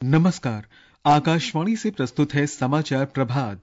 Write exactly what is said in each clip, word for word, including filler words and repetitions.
नमस्कार। आकाशवाणी से प्रस्तुत है समाचार प्रभात।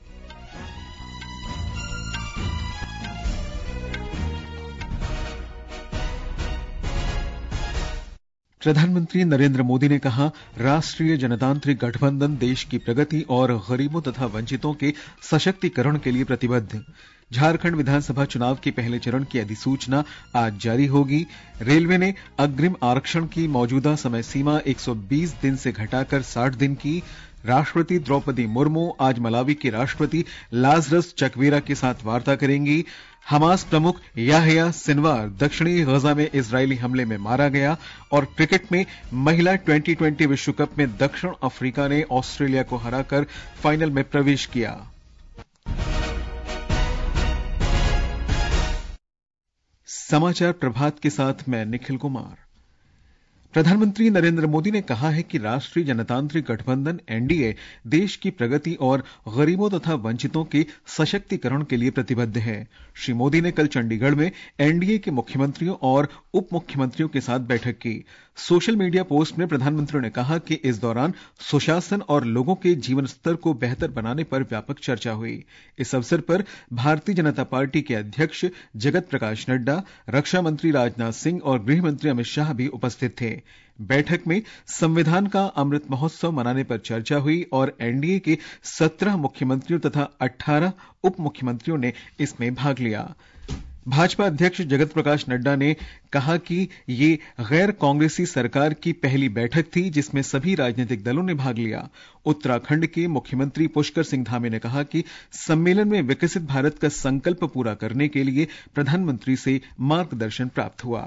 प्रधानमंत्री नरेंद्र मोदी ने कहा, राष्ट्रीय जनतांत्रिक गठबंधन देश की प्रगति और गरीबों तथा वंचितों के सशक्तिकरण के लिए प्रतिबद्ध। झारखंड विधानसभा चुनाव के पहले चरण की अधिसूचना आज जारी होगी। रेलवे ने अग्रिम आरक्षण की मौजूदा समय सीमा एक सौ बीस दिन से घटाकर साठ दिन की। राष्ट्रपति द्रौपदी मुर्मू आज मलावी के राष्ट्रपति लाजरस चकवेरा के साथ वार्ता करेंगी। हमास प्रमुख याह्या सिनवार दक्षिणी गजा में इजरायली हमले में मारा गया। और क्रिकेट में महिला ट्वेंटी ट्वेंटी विश्व कप में दक्षिण अफ्रीका ने ऑस्ट्रेलिया को हराकर फाइनल में प्रवेश किया। समाचार प्रभात के साथ मैं निखिल कुमार। प्रधानमंत्री नरेंद्र मोदी ने कहा है कि राष्ट्रीय जनतांत्रिक गठबंधन एनडीए देश की प्रगति और गरीबों तथा वंचितों के सशक्तिकरण के लिए प्रतिबद्ध है। श्री मोदी ने कल चंडीगढ़ में एनडीए के मुख्यमंत्रियों और उप मुख्यमंत्रियों के साथ बैठक की। सोशल मीडिया पोस्ट में प्रधानमंत्री ने कहा कि इस दौरान सुशासन और लोगों के जीवन स्तर को बेहतर बनाने पर व्यापक चर्चा हुई। इस अवसर पर भारतीय जनता पार्टी के अध्यक्ष जगत प्रकाश नड्डा, रक्षा मंत्री राजनाथ सिंह और गृह मंत्री अमित शाह भी उपस्थित थे। बैठक में संविधान का अमृत महोत्सव मनाने पर चर्चा हुई और एनडीए के सत्रह मुख्यमंत्रियों तथा अठारह उप मुख्यमंत्रियों ने इसमें भाग लिया। भाजपा अध्यक्ष जगत प्रकाश नड्डा ने कहा कि ये गैर कांग्रेसी सरकार की पहली बैठक थी जिसमें सभी राजनीतिक दलों ने भाग लिया। उत्तराखंड के मुख्यमंत्री पुष्कर सिंह धामी ने कहा कि सम्मेलन में विकसित भारत का संकल्प पूरा करने के लिए प्रधानमंत्री से मार्गदर्शन प्राप्त हुआ।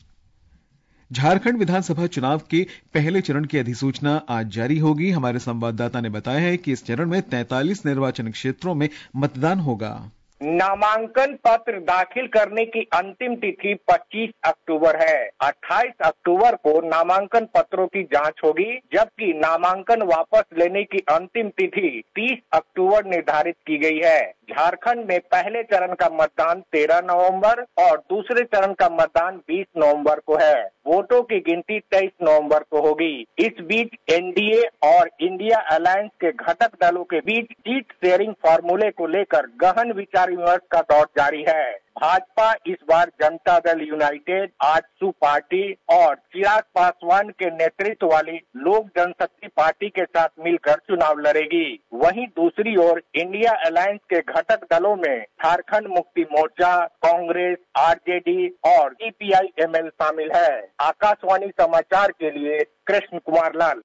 झारखंड विधानसभा चुनाव के पहले चरण की अधिसूचना आज जारी होगी। हमारे संवाददाता ने बताया है कि इस चरण में तैंतालीस निर्वाचन क्षेत्रों में मतदान होगा। नामांकन पत्र दाखिल करने की अंतिम तिथि पच्चीस अक्टूबर है। अट्ठाईस अक्टूबर को नामांकन पत्रों की जांच होगी, जबकि नामांकन वापस लेने की अंतिम तिथि तीस अक्टूबर निर्धारित की गई है। झारखंड में पहले चरण का मतदान तेरह नवंबर और दूसरे चरण का मतदान बीस नवंबर को है। वोटों की गिनती तेईस नवंबर को होगी। इस बीच एनडीए और इंडिया अलायंस के घटक दलों के बीच सीट शेयरिंग फार्मूले को लेकर गहन विचार विमर्श का दौर जारी है। भाजपा इस बार जनता दल यूनाइटेड, आजसू पार्टी और चिराग पासवान के नेतृत्व वाली लोक जनशक्ति पार्टी के साथ मिलकर चुनाव लड़ेगी। वहीं दूसरी ओर इंडिया अलायंस के घटक दलों में झारखंड मुक्ति मोर्चा, कांग्रेस, आरजेडी और सीपीआई-एमएल शामिल है। आकाशवाणी समाचार के लिए कृष्ण कुमार लाल।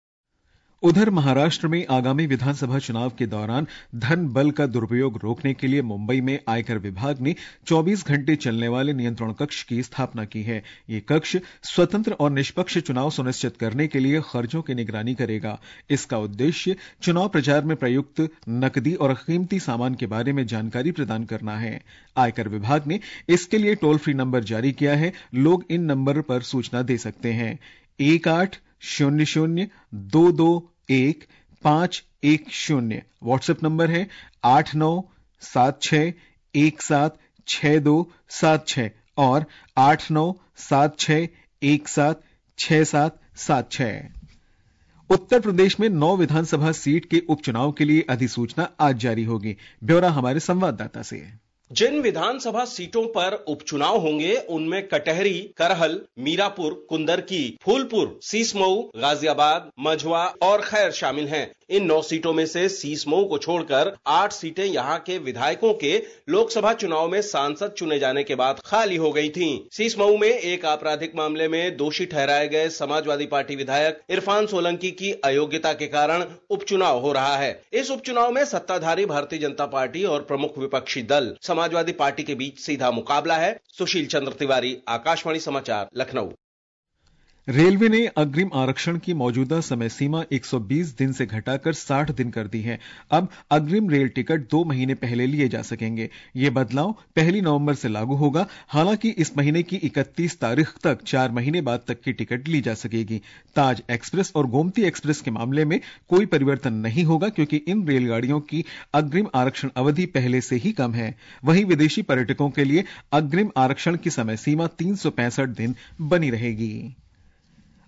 उधर महाराष्ट्र में आगामी विधानसभा चुनाव के दौरान धन बल का दुरुपयोग रोकने के लिए मुंबई में आयकर विभाग ने चौबीस घंटे चलने वाले नियंत्रण कक्ष की स्थापना की है। ये कक्ष स्वतंत्र और निष्पक्ष चुनाव सुनिश्चित करने के लिए खर्चों की निगरानी करेगा। इसका उद्देश्य चुनाव प्रचार में प्रयुक्त नकदी और कीमती सामान के बारे में जानकारी प्रदान करना है। आयकर विभाग ने इसके लिए टोल फ्री नंबर जारी किया है। लोग इन नंबर पर सूचना दे सकते हैं। एक आठ शून्य शून्य दो दो एक पांच एक शून्य व्हाट्सएप नंबर है। आठ नौ सात छह एक सात छह दो सात छह और आठ नौ सात छह एक सात छह सात सात छह। उत्तर प्रदेश में नौ विधानसभा सीट के उपचुनाव के लिए अधिसूचना आज जारी होगी। ब्यौरा हमारे संवाददाता से। जिन विधानसभा सीटों पर उपचुनाव होंगे उनमें कटहरी, करहल, मीरापुर, कुंदरकी, फूलपुर, सीसमऊ, गाजियाबाद, मझवा और खैर शामिल हैं। इन नौ सीटों में से सीसमऊ को छोड़कर आठ सीटें यहां के विधायकों के लोकसभा चुनाव में सांसद चुने जाने के बाद खाली हो गई थीं। सीसमऊ में एक आपराधिक मामले में दोषी ठहराए गए समाजवादी पार्टी विधायक इरफान सोलंकी की अयोग्यता के कारण उपचुनाव हो रहा है। इस उपचुनाव में सत्ताधारी भारतीय जनता पार्टी और प्रमुख विपक्षी दल समाजवादी पार्टी के बीच सीधा मुकाबला है। सुशील चंद्र तिवारी, आकाशवाणी समाचार, लखनऊ। रेलवे ने अग्रिम आरक्षण की मौजूदा समय सीमा एक सौ बीस दिन से घटाकर साठ दिन कर दी है। अब अग्रिम रेल टिकट दो महीने पहले लिए जा सकेंगे। यह बदलाव पहली नवंबर से लागू होगा। हालांकि इस महीने की इकतीस तारीख तक चार महीने बाद तक की टिकट ली जा सकेगी। ताज एक्सप्रेस और गोमती एक्सप्रेस के मामले में कोई परिवर्तन नहीं होगा क्योंकि इन रेलगाड़ियों की अग्रिम आरक्षण अवधि पहले से ही कम है। वहीं विदेशी पर्यटकों के लिए अग्रिम आरक्षण की समय सीमा तीन सौ पैंसठ दिन बनी रहेगी।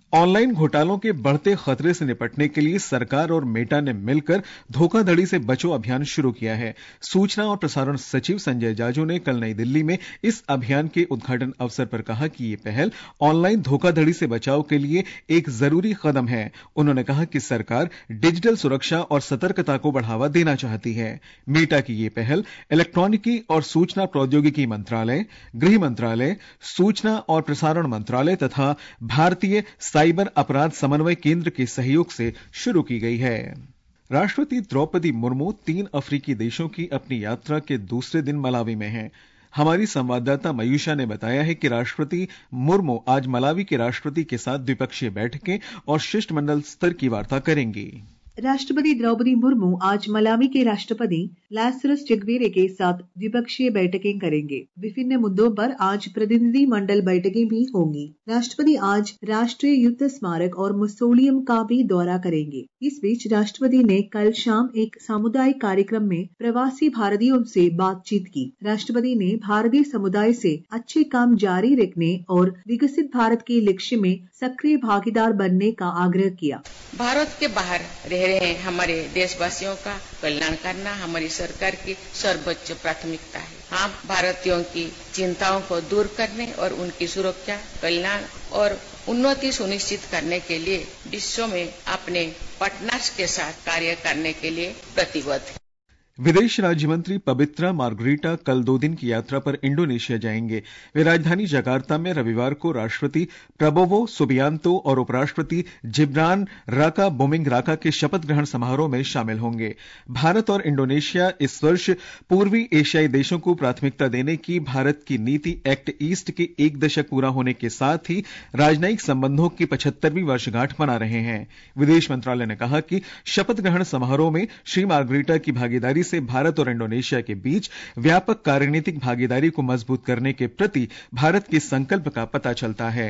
ऑनलाइन घोटालों के बढ़ते खतरे से निपटने के लिए सरकार और मेटा ने मिलकर धोखाधड़ी से बचो अभियान शुरू किया है। सूचना और प्रसारण सचिव संजय जाजू ने कल नई दिल्ली में इस अभियान के उद्घाटन अवसर पर कहा कि यह पहल ऑनलाइन धोखाधड़ी से बचाव के लिए एक जरूरी कदम है। उन्होंने कहा कि सरकार डिजिटल सुरक्षा और सतर्कता को बढ़ावा देना चाहती है। मेटा की यह पहल इलेक्ट्रॉनिकी और सूचना प्रौद्योगिकी मंत्रालय, गृह मंत्रालय, सूचना और प्रसारण मंत्रालय तथा भारतीय साइबर अपराध समन्वय केंद्र के सहयोग से शुरू की गई है। राष्ट्रपति द्रौपदी मुर्मू तीन अफ्रीकी देशों की अपनी यात्रा के दूसरे दिन मलावी में हैं। हमारी संवाददाता मयूषा ने बताया है कि राष्ट्रपति मुर्मू आज मलावी के राष्ट्रपति के साथ द्विपक्षीय बैठकें और शिष्टमंडल स्तर की वार्ता करेंगी। राष्ट्रपति द्रौपदी मुर्मू आज मलावी के राष्ट्रपति लासरस चिग्वेरे के साथ द्विपक्षीय बैठकें करेंगे। विभिन्न मुद्दों पर आज प्रतिनिधि मंडल बैठकें भी होंगी। राष्ट्रपति आज राष्ट्रीय युद्ध स्मारक और मुसोलियम का भी दौरा करेंगे। इस बीच राष्ट्रपति ने कल शाम एक सामुदायिक कार्यक्रम में प्रवासी भारतीयों से बातचीत की। राष्ट्रपति ने भारतीय समुदाय से अच्छे काम जारी रखने और विकसित भारत के लक्ष्य में सक्रिय भागीदार बनने का आग्रह किया। भारत के बाहर रह रहे हमारे देशवासियों का कल्याण करना हमारी सरकार की सर्वोच्च प्राथमिकता है। हम भारतीयों की चिंताओं को दूर करने और उनकी सुरक्षा, कल्याण और उन्नति सुनिश्चित करने के लिए विश्व में अपने पार्टनर्स के साथ कार्य करने के लिए प्रतिबद्ध है। विदेश राज्य मंत्री पवित्रा मार्गरीटा कल दो दिन की यात्रा पर इंडोनेशिया जाएंगे। वे राजधानी जकार्ता में रविवार को राष्ट्रपति प्रबोवो सुबियांतो और उपराष्ट्रपति जिब्रान राका बुमिंग राका के शपथ ग्रहण समारोह में शामिल होंगे। भारत और इंडोनेशिया इस वर्ष पूर्वी एशियाई देशों को प्राथमिकता देने की भारत की नीति एक्ट ईस्ट के एक दशक पूरा होने के साथ ही राजनयिक संबंधों की पचहत्तरवीं वर्षगांठ मना रहे हैं। विदेश मंत्रालय ने कहा कि शपथ ग्रहण समारोह में श्री मार्गरीटा की भागीदारी से भारत और इंडोनेशिया के बीच व्यापक कार्यनीतिक भागीदारी को मजबूत करने के प्रति भारत के संकल्प का पता चलता है।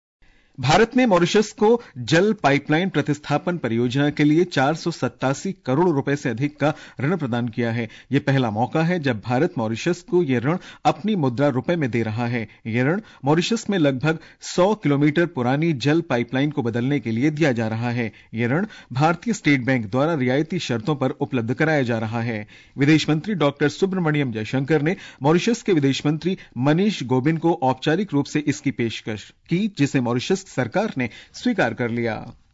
भारत ने मॉरिशस को जल पाइपलाइन प्रतिस्थापन परियोजना के लिए चार सौ सत्तासी करोड़ रुपए से अधिक का ऋण प्रदान किया है। यह पहला मौका है जब भारत मॉरिशस को यह ऋण अपनी मुद्रा रुपए में दे रहा है। यह ऋण मॉरिशस में लगभग सौ किलोमीटर पुरानी जल पाइपलाइन को बदलने के लिए दिया जा रहा है। यह ऋण भारतीय स्टेट बैंक द्वारा रियायती शर्तों पर उपलब्ध कराया जा रहा है। विदेश मंत्री डॉक्टर सुब्रमण्यम जयशंकर ने मॉरिशस के विदेश मंत्री मनीष गोबिन को औपचारिक रूप से इसकी पेशकश की, जिसे मॉरिशस सरकार ने स्वीकार कर लिया।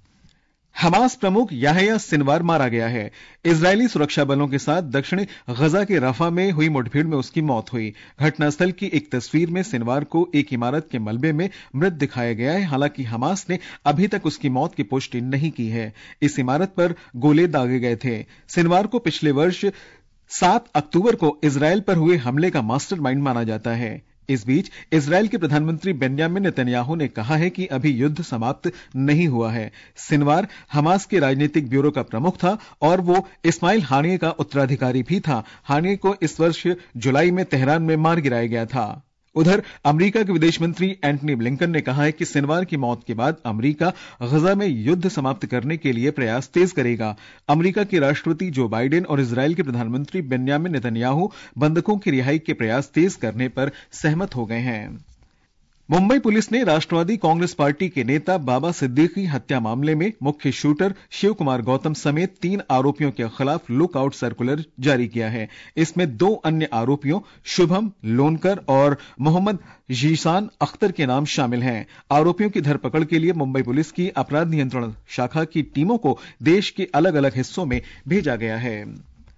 हमास प्रमुख याह्या सिनवार मारा गया है। इजरायली सुरक्षा बलों के साथ दक्षिणी गजा के रफा में हुई मुठभेड़ में उसकी मौत हुई। घटनास्थल की एक तस्वीर में सिनवार को एक इमारत के मलबे में मृत दिखाया गया है। हालांकि हमास ने अभी तक उसकी मौत की पुष्टि नहीं की है। इस इमारत पर गोले दागे गए थे। सिनवार को पिछले वर्ष सात अक्टूबर को इजरायल पर हुए हमले का मास्टरमाइंड माना जाता है। इस बीच इजरायल के प्रधानमंत्री बेन्यामिन नेतन्याहू ने कहा है कि अभी युद्ध समाप्त नहीं हुआ है। सिनवार हमास के राजनीतिक ब्यूरो का प्रमुख था और वो इस्माइल हानिये का उत्तराधिकारी भी था। हानिये को इस वर्ष जुलाई में तेहरान में मार गिराया गया था। उधर अमेरिका के विदेश मंत्री एंटनी ब्लिंकन ने कहा है कि सिनवार की मौत के बाद अमेरिका गजा में युद्ध समाप्त करने के लिए प्रयास तेज करेगा। अमेरिका के राष्ट्रपति जो बाइडेन और इजरायल के प्रधानमंत्री बेन्यामिन नेतन्याहू बंधकों की रिहाई के प्रयास तेज करने पर सहमत हो गए हैं। मुंबई पुलिस ने राष्ट्रवादी कांग्रेस पार्टी के नेता बाबा सिद्दीकी हत्या मामले में मुख्य शूटर शिव कुमार गौतम समेत तीन आरोपियों के खिलाफ लुकआउट सर्कुलर जारी किया है। इसमें दो अन्य आरोपियों शुभम लोनकर और मोहम्मद जीशान अख्तर के नाम शामिल हैं। आरोपियों की धरपकड़ के लिए मुंबई पुलिस की अपराध नियंत्रण शाखा की टीमों को देश के अलग अलग हिस्सों में भेजा गया है।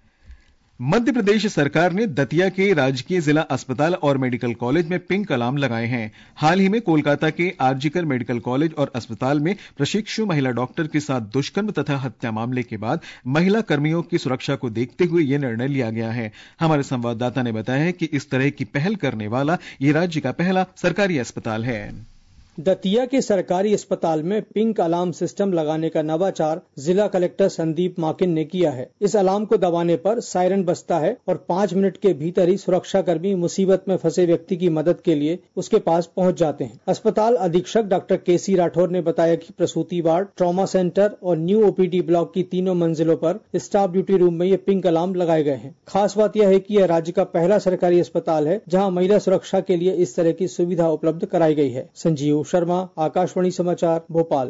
मध्य प्रदेश सरकार ने दतिया के राजकीय जिला अस्पताल और मेडिकल कॉलेज में पिंक अलार्म लगाए हैं। हाल ही में कोलकाता के आरजीकर मेडिकल कॉलेज और अस्पताल में प्रशिक्षु महिला डॉक्टर के साथ दुष्कर्म तथा हत्या मामले के बाद महिला कर्मियों की सुरक्षा को देखते हुए यह निर्णय लिया गया है। हमारे संवाददाता ने बताया है कि इस तरह की पहल करने वाला यह राज्य का पहला सरकारी अस्पताल है। दतिया के सरकारी अस्पताल में पिंक अलार्म सिस्टम लगाने का नवाचार जिला कलेक्टर संदीप माकिन ने किया है। इस अलार्म को दबाने पर सायरन बजता है और पाँच मिनट के भीतर ही सुरक्षा कर्मी मुसीबत में फंसे व्यक्ति की मदद के लिए उसके पास पहुंच जाते हैं। अस्पताल अधीक्षक डॉक्टर के सी राठौर ने बताया कि प्रसूति वार्ड, ट्रॉमा सेंटर और न्यू ओपीडी ब्लॉक की तीनों मंजिलों पर स्टाफ ड्यूटी रूम में ये पिंक अलार्म लगाए गए हैं। खास बात यह है कि यह राज्य का पहला सरकारी अस्पताल है जहाँ महिला सुरक्षा के लिए इस तरह की सुविधा उपलब्ध कराई गई है। संजीव शर्मा, आकाशवाणी समाचार, भोपाल।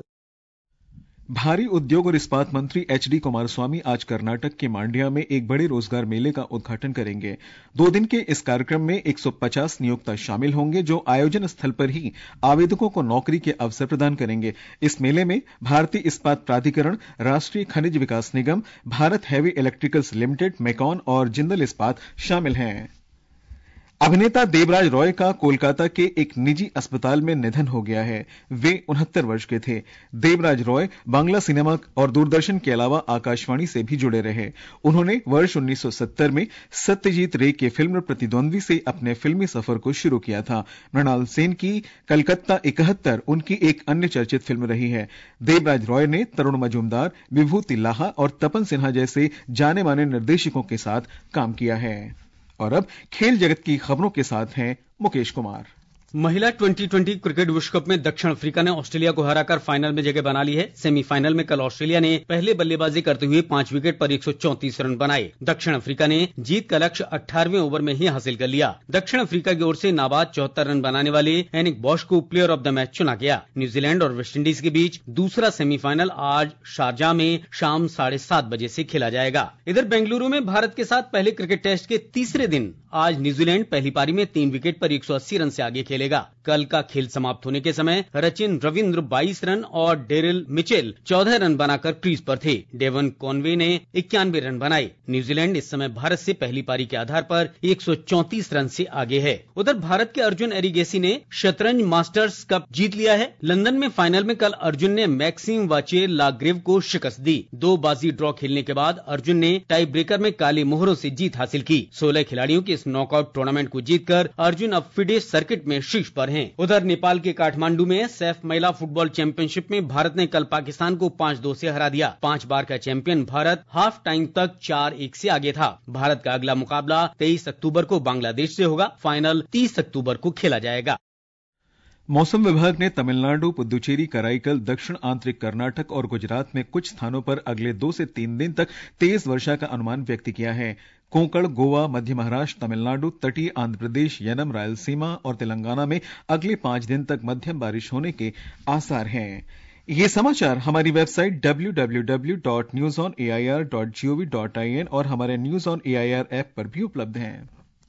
भारी उद्योग और इस्पात मंत्री एच डी कुमारस्वामी आज कर्नाटक के मांड्या में एक बड़े रोजगार मेले का उद्घाटन करेंगे। दो दिन के इस कार्यक्रम में एक सौ पचास नियोक्ता शामिल होंगे जो आयोजन स्थल पर ही आवेदकों को नौकरी के अवसर प्रदान करेंगे। इस मेले में भारतीय इस्पात प्राधिकरण, राष्ट्रीय खनिज विकास निगम, Bharat heavy electricals limited, MECON और जिंदल इस्पात शामिल हैं। अभिनेता देवराज रॉय का कोलकाता के एक निजी अस्पताल में निधन हो गया है। वे उनहत्तर वर्ष के थे। देवराज रॉय बांग्ला सिनेमा और दूरदर्शन के अलावा आकाशवाणी से भी जुड़े रहे। उन्होंने वर्ष उन्नीस सौ सत्तर में सत्यजीत रे के फिल्म प्रतिद्वंद्वी से अपने फिल्मी सफर को शुरू किया था। मृणाल सेन की कलकत्ता इकहत्तर उनकी एक अन्य चर्चित फिल्म रही है। देवराज रॉय ने तरुण मजूमदार, विभूति लाहा और तपन सिन्हा जैसे जाने माने निर्देशकों के साथ काम किया है। और अब खेल जगत की खबरों के साथ हैं मुकेश कुमार। महिला ट्वेंटी ट्वेंटी क्रिकेट विश्व कप में दक्षिण अफ्रीका ने ऑस्ट्रेलिया को हराकर फाइनल में जगह बना ली है। सेमीफाइनल में कल ऑस्ट्रेलिया ने पहले बल्लेबाजी करते हुए पांच विकेट पर एक सौ चौंतीस रन बनाए। दक्षिण अफ्रीका ने जीत का लक्ष्य अठारहवें ओवर में ही हासिल कर लिया। दक्षिण अफ्रीका की ओर से नाबाद चौहत्तर रन बनाने वाले एनिक बॉश को प्लेयर ऑफ द मैच चुना गया। न्यूजीलैंड और वेस्टइंडीज के बीच दूसरा सेमीफाइनल आज शारजाह में शाम साढ़े सात बजे से खेला जाएगा। इधर बेंगलुरु में भारत के साथ पहले क्रिकेट टेस्ट के तीसरे दिन आज न्यूजीलैंड पहली पारी में तीन विकेट पर एक सौ अस्सी रन से आगे खेलेगा। कल का खेल समाप्त होने के समय रचिन रविंद्र बाईस रन और डेरिल मिचेल चौदह रन बनाकर क्रीज पर थे। डेवन कॉनवे ने इक्यानवे रन बनाए। न्यूजीलैंड इस समय भारत से पहली पारी के आधार पर एक सौ चौंतीस रन से आगे है। उधर भारत के अर्जुन एरिगेसी ने शतरंज मास्टर्स कप जीत लिया है। लंदन में फाइनल में कल अर्जुन ने मैक्सिम वाचेर लाग्रेव को शिकस्त दी। दो बाजी ड्रॉ खेलने के बाद अर्जुन ने टाई ब्रेकर में काले मोहरों से जीत हासिल की। सोलह खिलाड़ियों के इस नॉकआउट टूर्नामेंट को जीतकर अर्जुन अब फिडे सर्किट में शीर्ष पर हैं। उधर नेपाल के काठमांडू में सैफ महिला फुटबॉल चैंपियनशिप में भारत ने कल पाकिस्तान को पांच दो से हरा दिया। पांच बार का चैंपियन भारत हाफ टाइम तक चार एक से आगे था। भारत का अगला मुकाबला तेईस अक्टूबर को बांग्लादेश से होगा। फाइनल तीस अक्टूबर को खेला जाएगा। मौसम विभाग ने तमिलनाडु, पुदुचेरी, कराईकल, दक्षिण आंतरिक कर्नाटक और गुजरात में कुछ स्थानों पर अगले दो से तीन दिन तक तेज वर्षा का अनुमान व्यक्त किया है। कोंकण, गोवा, मध्य महाराष्ट्र, तमिलनाडु, तटीय आंध्र प्रदेश, यनम, रायलसीमा और तेलंगाना में अगले पांच दिन तक मध्यम बारिश होने के आसार हैं। ये समाचार हमारी website W W W dot news on A I R dot G O V dot I N और हमारे news on A I R app पर भी उपलब्ध हैं।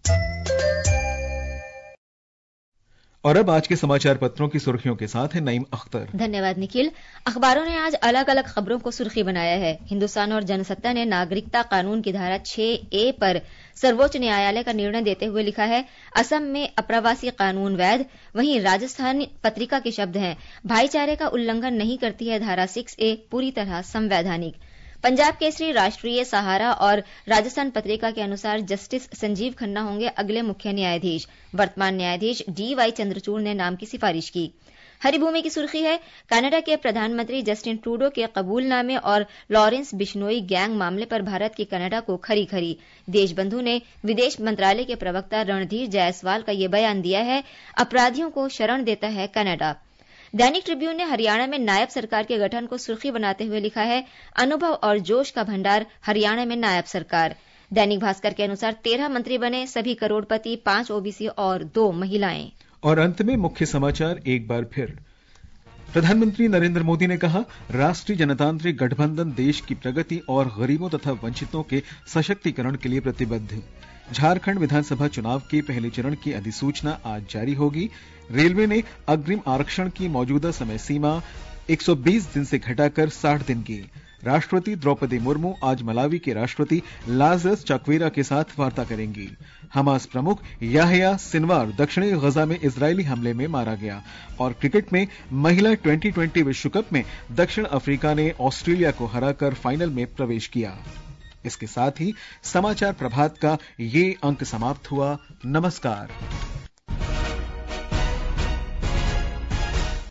और अब आज के समाचार पत्रों की सुर्खियों के साथ है नईम अख्तर। धन्यवाद निखिल। अखबारों ने आज अलग अलग खबरों को सुर्खी बनाया है। हिंदुस्तान और जनसत्ता ने नागरिकता कानून की धारा छह ए पर सर्वोच्च न्यायालय का निर्णय देते हुए लिखा है, असम में अप्रवासी कानून वैध। वहीं राजस्थान पत्रिका के शब्द हैं, भाईचारे का उल्लंघन नहीं करती है धारा सिक्स ए, पूरी तरह संवैधानिक। पंजाब केसरी, राष्ट्रीय सहारा और राजस्थान पत्रिका के अनुसार जस्टिस संजीव खन्ना होंगे अगले मुख्य न्यायाधीश। वर्तमान न्यायाधीश डी वाई चंद्रचूड़ ने नाम की सिफारिश की। हरिभूमि की सुर्खी है, कनाडा के प्रधानमंत्री जस्टिन ट्रूडो के कबूलनामे और लॉरेंस बिश्नोई गैंग मामले पर भारत की कनाडा को खरी खरी। देशबंधु ने विदेश मंत्रालय के प्रवक्ता रणधीर जायसवाल का ये बयान दिया है, अपराधियों को शरण देता है कनाडा। दैनिक ट्रिब्यून ने हरियाणा में नायब सरकार के गठन को सुर्खी बनाते हुए लिखा है, अनुभव और जोश का भंडार, हरियाणा में नायब सरकार। दैनिक भास्कर के अनुसार तेरह मंत्री बने, सभी करोड़पति, पांच ओबीसी और दो महिलाएं। और अंत में मुख्य समाचार एक बार फिर। प्रधानमंत्री नरेंद्र मोदी ने कहा, राष्ट्रीय जनतांत्रिक गठबंधन देश की प्रगति और गरीबों तथा वंचितों के सशक्तिकरण के लिए प्रतिबद्ध। झारखंड विधानसभा चुनाव के पहले चरण की अधिसूचना आज जारी होगी। रेलवे ने अग्रिम आरक्षण की मौजूदा समय सीमा एक सौ बीस दिन से घटाकर साठ दिन की। राष्ट्रपति द्रौपदी मुर्मू आज मलावी के राष्ट्रपति लाजरस चक्वेरा के साथ वार्ता करेंगी। हमास प्रमुख याहया सिनवार दक्षिणी गजा में इजरायली हमले में मारा गया। और क्रिकेट में महिला ट्वेंटी ट्वेंटी विश्व कप में दक्षिण अफ्रीका ने ऑस्ट्रेलिया को हराकर फाइनल में प्रवेश किया। इसके साथ ही समाचार प्रभात का ये अंक समाप्त हुआ। नमस्कार।